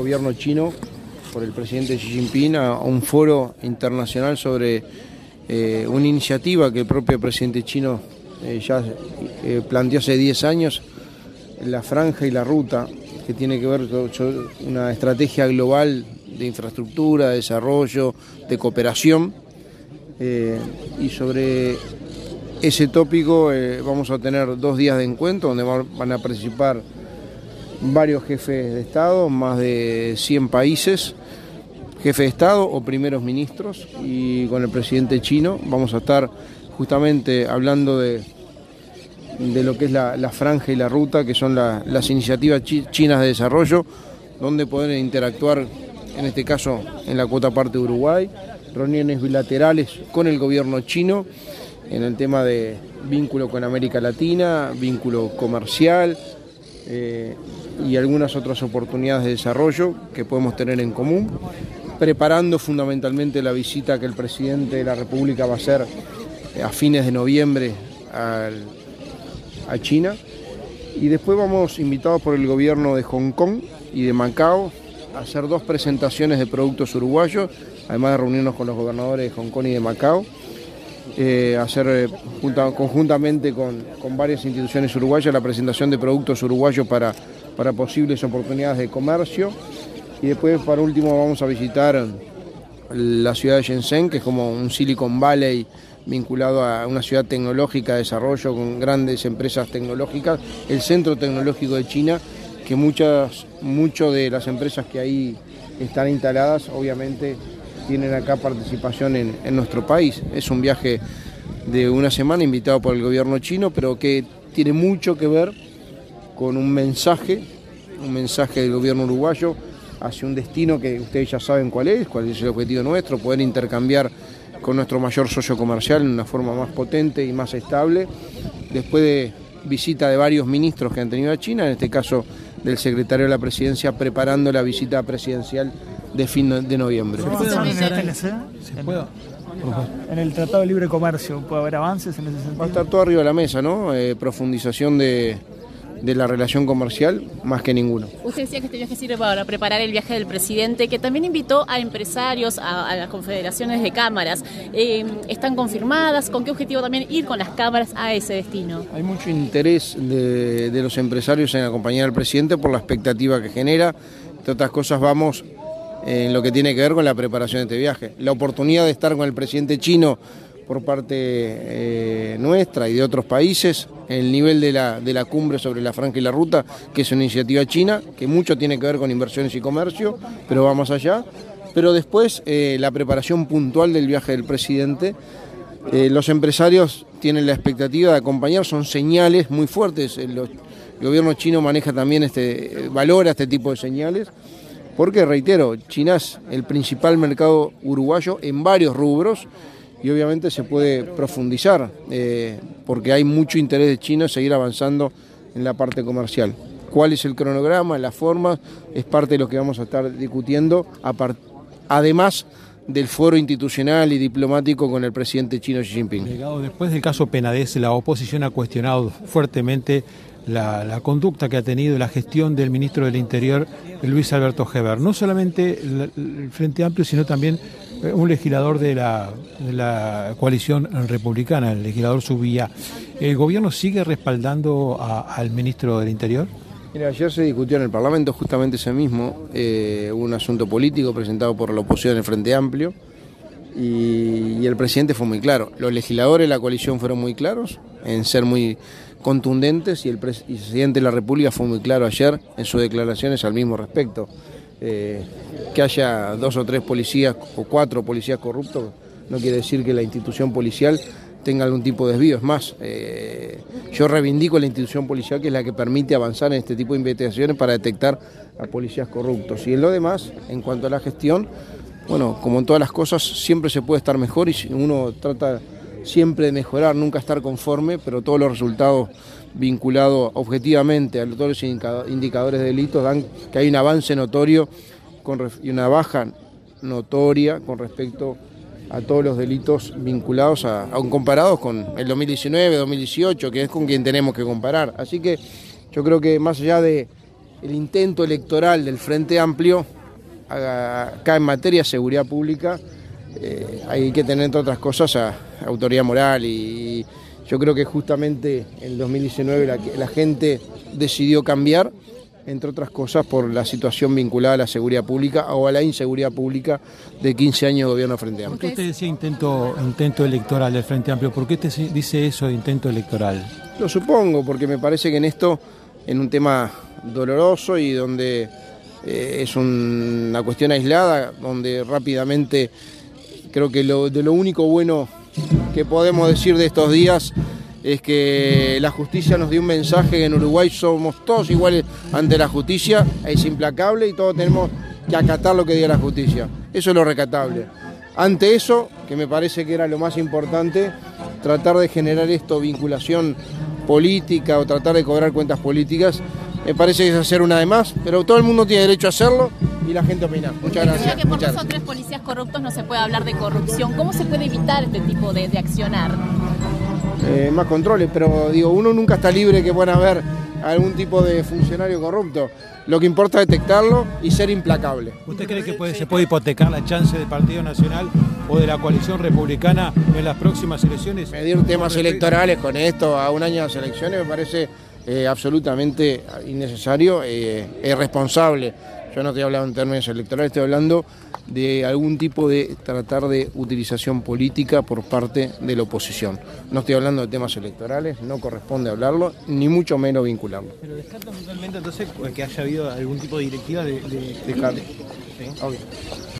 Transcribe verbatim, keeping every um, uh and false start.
gobierno chino por el presidente Xi Jinping a, a un foro internacional sobre eh, una iniciativa que el propio presidente chino eh, ya eh, planteó hace diez años, la franja y la ruta, que tiene que ver con una estrategia global de infraestructura, de desarrollo, de cooperación. Eh, y sobre ese tópico eh, vamos a tener dos días de encuentro donde van a participar varios jefes de Estado, más de cien países, jefes de Estado o primeros ministros, y con el presidente chino vamos a estar justamente hablando de, de lo que es la, la franja y la ruta, que son la, las iniciativas chi, chinas de desarrollo, donde pueden interactuar, en este caso en la cuota parte de Uruguay, reuniones bilaterales con el gobierno chino en el tema de vínculo con América Latina, vínculo comercial eh, y algunas otras oportunidades de desarrollo que podemos tener en común, preparando fundamentalmente la visita que el presidente de la República va a hacer a fines de noviembre al, a China. Y después vamos invitados por el gobierno de Hong Kong y de Macao a hacer dos presentaciones de productos uruguayos, además de reunirnos con los gobernadores de Hong Kong y de Macao, eh, hacer eh, junta, conjuntamente con, con varias instituciones uruguayas la presentación de productos uruguayos para, para posibles oportunidades de comercio. Y después, para último, vamos a visitar la ciudad de Shenzhen, que es como un Silicon Valley vinculado a una ciudad tecnológica de desarrollo con grandes empresas tecnológicas, el centro tecnológico de China, que muchas, muchas de las empresas que ahí están instaladas, obviamente, tienen acá participación en, en nuestro país. Es un viaje de una semana invitado por el gobierno chino, pero que tiene mucho que ver con un mensaje, un mensaje del gobierno uruguayo hacia un destino que ustedes ya saben cuál es, cuál es el objetivo nuestro, poder intercambiar con nuestro mayor socio comercial en una forma más potente y más estable, después de visita de varios ministros que han tenido a China, en este caso del secretario de la Presidencia, preparando la visita presidencial de fin de noviembre. ¿Se puede avanzar en, ¿Se puede? en el Tratado de Libre Comercio? ¿Puede haber avances en ese sentido? Va a estar todo arriba de la mesa, ¿no? Eh, profundización de, de la relación comercial, más que ninguno. Usted decía que este viaje sirve para preparar el viaje del presidente, que también invitó a empresarios, a, a las confederaciones de cámaras. Eh, ¿Están confirmadas? ¿Con qué objetivo también ir con las cámaras a ese destino? Hay mucho interés de, de los empresarios en acompañar al presidente por la expectativa que genera. Entre otras cosas, vamos en lo que tiene que ver con la preparación de este viaje. La oportunidad de estar con el presidente chino por parte eh, nuestra y de otros países, el nivel de la, de la cumbre sobre la franja y la ruta, que es una iniciativa china, que mucho tiene que ver con inversiones y comercio, pero va más allá. Pero después, eh, la preparación puntual del viaje del presidente. Eh, los empresarios tienen la expectativa de acompañar, son señales muy fuertes. El, el gobierno chino maneja también, este, valora este tipo de señales, porque, reitero, China es el principal mercado uruguayo en varios rubros y obviamente se puede profundizar, eh, porque hay mucho interés de China en seguir avanzando en la parte comercial. ¿Cuál es el cronograma, las formas? Es parte de lo que vamos a estar discutiendo, además del foro institucional y diplomático con el presidente chino Xi Jinping. Delegado, después del caso Penades, la oposición ha cuestionado fuertemente La, la conducta que ha tenido la gestión del ministro del Interior, Luis Alberto Heber. No solamente el, el Frente Amplio, sino también un legislador de la, de la coalición republicana, el legislador Subía. ¿El gobierno sigue respaldando a, al ministro del Interior? Mira, ayer se discutió en el Parlamento justamente ese mismo, eh, un asunto político presentado por la oposición del Frente Amplio, y, y el presidente fue muy claro. Los legisladores de la coalición fueron muy claros en ser muy contundentes, y el presidente de la República fue muy claro ayer en sus declaraciones al mismo respecto. Eh, que haya dos o tres policías o cuatro policías corruptos no quiere decir que la institución policial tenga algún tipo de desvío. Es más, eh, yo reivindico la institución policial, que es la que permite avanzar en este tipo de investigaciones para detectar a policías corruptos. Y en lo demás, en cuanto a la gestión, bueno, como en todas las cosas, siempre se puede estar mejor y uno trata siempre de mejorar, nunca estar conforme, pero todos los resultados vinculados objetivamente a todos los indicadores de delitos dan que hay un avance notorio con, y una baja notoria con respecto a todos los delitos vinculados a, a comparados con el dos mil diecinueve, dos mil dieciocho, que es con quien tenemos que comparar. Así que yo creo que más allá de el intento electoral del Frente Amplio, acá en materia de seguridad pública, eh, hay que tener, entre otras cosas, a, a autoridad moral, y yo creo que justamente en el dos mil diecinueve la, la gente decidió cambiar, entre otras cosas por la situación vinculada a la seguridad pública o a la inseguridad pública de quince años de gobierno Frente Amplio. ¿Por qué usted decía intento, intento electoral del Frente Amplio? ¿Por qué usted dice eso de intento electoral? Lo supongo, porque me parece que en esto, en un tema doloroso y donde eh, es un, una cuestión aislada, donde rápidamente creo que lo, de lo único bueno que podemos decir de estos días es que la justicia nos dio un mensaje que en Uruguay somos todos iguales ante la justicia, es implacable y todos tenemos que acatar lo que diga la justicia. Eso es lo recatable. Ante eso, que me parece que era lo más importante, tratar de generar esto, vinculación política o tratar de cobrar cuentas políticas, me parece que es hacer una de más, pero todo el mundo tiene derecho a hacerlo y la gente opina. Muchas gracias. Decía que por Muchas dos o tres policías corruptos no se puede hablar de corrupción. ¿Cómo se puede evitar este tipo de, de accionar? Eh, más controles, pero digo, uno nunca está libre que pueda haber algún tipo de funcionario corrupto. Lo que importa es detectarlo y ser implacable. ¿Usted cree que puede, se puede hipotecar la chance del Partido Nacional o de la coalición republicana en las próximas elecciones? Medir temas electorales con esto a un año de las elecciones me parece eh, absolutamente innecesario e eh, irresponsable. Yo no estoy hablando en términos electorales, estoy hablando de algún tipo de tratar de utilización política por parte de la oposición. No estoy hablando de temas electorales, no corresponde hablarlo, ni mucho menos vincularlo. ¿Pero descarta totalmente entonces que haya habido algún tipo de directiva de...? de... Descarto. Sí. Obvio.